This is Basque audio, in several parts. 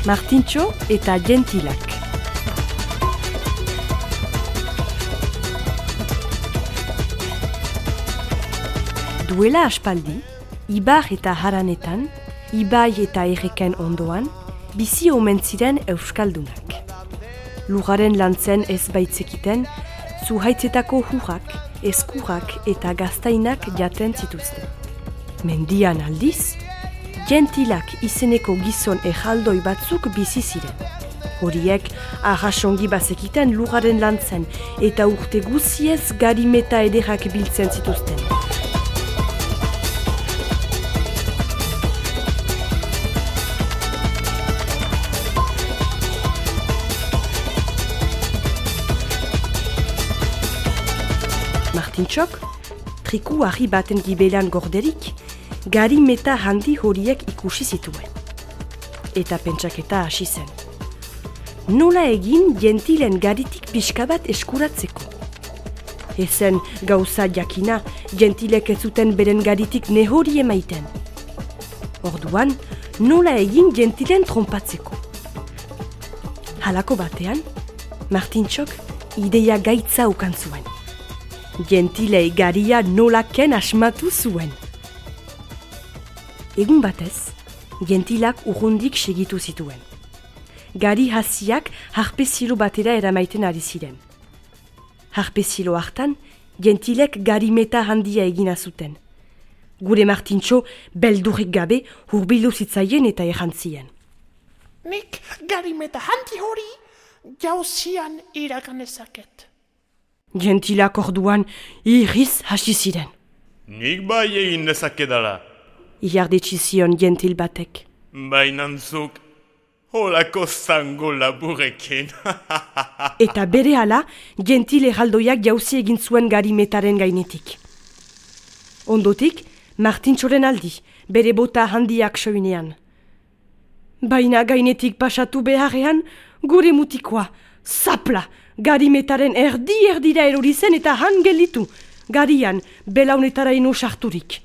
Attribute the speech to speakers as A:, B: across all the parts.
A: Martintxo eta Gentilak. Duela aspaldi, ibar eta haranetan, ibai eta erreken ondoan, bizi omen ziren euskaldunak. Lujaren lantzen ez baitzekiten, zuhaitzetako hurrak, eskurrak eta gaztainak jaten zituzten. Mendian aldiz, Gentilak izeneko gizon erraldoi batzuk bizi ziren. Horiek arrasongi bazekiten lujaren lantzen eta urte guziez garimeta ederrak biltzen zituzten. Martintxok, triku harri baten gibelan gorderik, garimeta handi horiek ikusi zituen. Eta pentsaketa hasi zen. Nola egin Gentilen garitik pixka bat eskuratzeko? Ezen gauza jakina, Gentilek ez zuten beren garitik nehori emaiten. Orduan, nola egin Gentilen trompatzeko? Halako batean, Martintxok ideia gaitza ukan zuen. Gentilei garia nolaken asmatu zuen. Egun batez, Gentilak urrundik segitu zituen. Gari hasiak harpezilo batera eramaiten ari ziren. Harpezilo hartan, Gentilek garimeta handia egina zuten. Gure Martintxo beldurrik gabe hurbildu zitzaien eta errantzien.
B: Nik garimeta handi hori jauzian iragan ezaket.
A: Gentilak orduan irriz hasi ziren.
C: Nik bai egin dezakedala.
A: Iardetsi zion Gentil batek.
C: Bainantzuk, holako zango laburekin.
A: Eta berehala, Gentil erraldoiak jauzi egin zuen garimetaren gainetik. Ondotik, Martintxoren aldi, bere bota handiak soinean. Baina gainetik pasatu beharrean, gure mutikoa, zapla, garimetaren erdira erori zen eta han gelitu, garian belaunetaraino sarturik.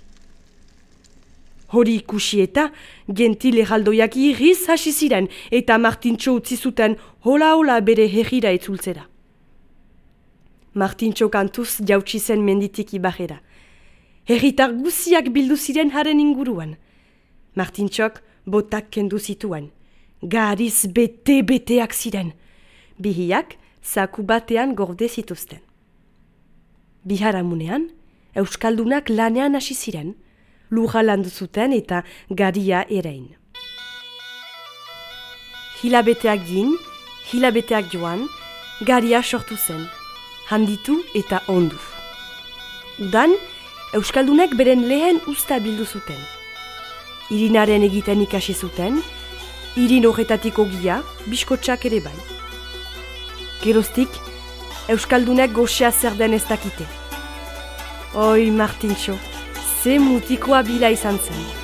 A: Hori ikusi eta Gentil erraldoiak irriz hasi ziren eta Martintxo utzi zuten hola bere herrira itzultzera. Martintxo kantuz jautsi zen menditik ibarrera. Herritar guziak bildu ziren haren inguruan. Martintxok botak kendu zituen. Gariz bete-beteak ziren. Bihiak zaku batean gorde zituzten. Biharamunean, euskaldunak lanean hasi ziren, lurra landu zuten eta garia erein. Hilabeteak din, hilabeteak joan, garia sortu zen, handitu eta ondu. Udan, euskaldunek beren lehen usta bildu zuten. Irinaren egiten ikasi zuten, irin horretatik ogia, biskotxak ere bai. Geroztik, euskaldunek goxea zer den ez dakite. Oi, Martintxo, ze mutikoa bila izan zen.